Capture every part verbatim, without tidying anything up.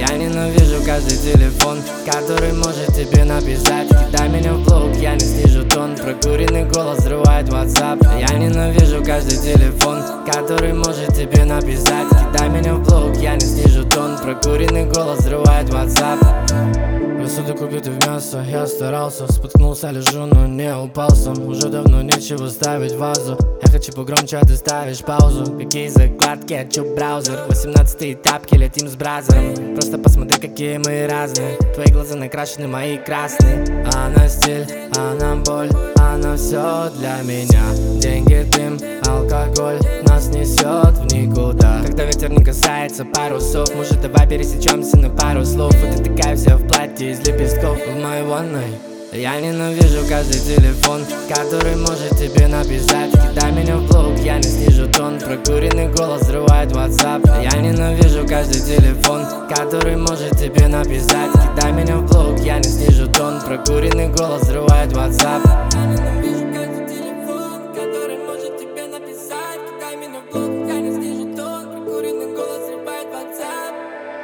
Я ненавижу каждый телефон, который может тебе написать. Кидай меня в блог, я не снижу тон. Прокуренный голос взрывает WhatsApp. Я ненавижу каждый телефон, который может тебе написать. Кидай меня в блог, я не снижу тон. Прокуренный голос взрывает WhatsApp. Рассудок убитый в мясо, я старался. Споткнулся, лежу, но не упал сам. Уже давно нечего ставить в вазу. Я хочу погромче, а ты ставишь паузу. Какие закладки, хочу браузер. Восемнадцатые тапки, летим с бразером. Просто посмотри, какие мы разные. Твои глаза накрашены, мои красные. Она стиль, она боль, она все для меня. Деньги, дым, алкоголь нас несет в никуда. Когда ветер не касается парусов, может, давай пересечемся на пару слов. И ты такая вся в платье из лепестков в моей ванной. Я ненавижу каждый телефон, который может тебе написать. Кидай меня в блог, я не снижу тон. Прокуренный голос взрывает WhatsApp. Я ненавижу каждый телефон, который может тебе написать. Кидай меня в блог, я не снижу тон. Прокуренный голос взрывает WhatsApp. Я ненавижу каждый телефон, который может тебе написать. Кидай меня в блог, я не снижу тон. Прокуренный голос взрывает WhatsApp.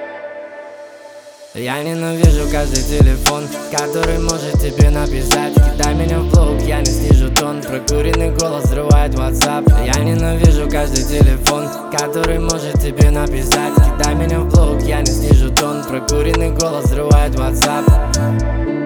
Я ненавижу каждый телефон, который может тебе написать. Кидай меня в блог, я не снижу тон. Прокуренный голос взрывает WhatsApp. Я ненавижу каждый телефон, который может тебе написать. Кидай меня в блог, я не снижу тон. Прокуренный голос взрывает WhatsApp.